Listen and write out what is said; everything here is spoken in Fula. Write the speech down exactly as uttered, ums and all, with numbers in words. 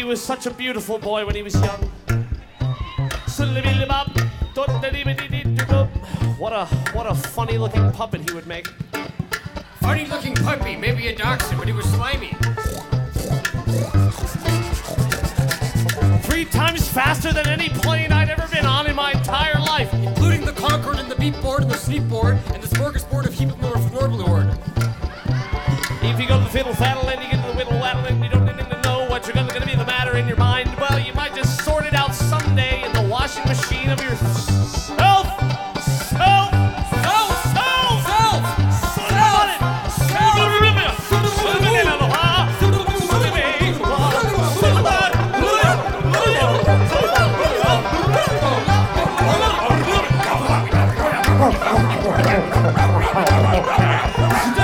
was such a beautiful boy when he was young. What a what a funny looking puppet he would make. Funny looking puppy, maybe a dachshund, but he was slimy. Three times faster than any plane I'd ever been on in my entire life. Including the Concorde and the Beat Board and the Sleep Board and the Smorgasbord of Heap North Norblord. If you go to the fiddle faddle and you get to the whittle waddle and you don't need to know what's gonna, gonna be the matter in your mind, well, you might just sort it out someday in the washing machine of your self. Self. Self! Self. Self! Self.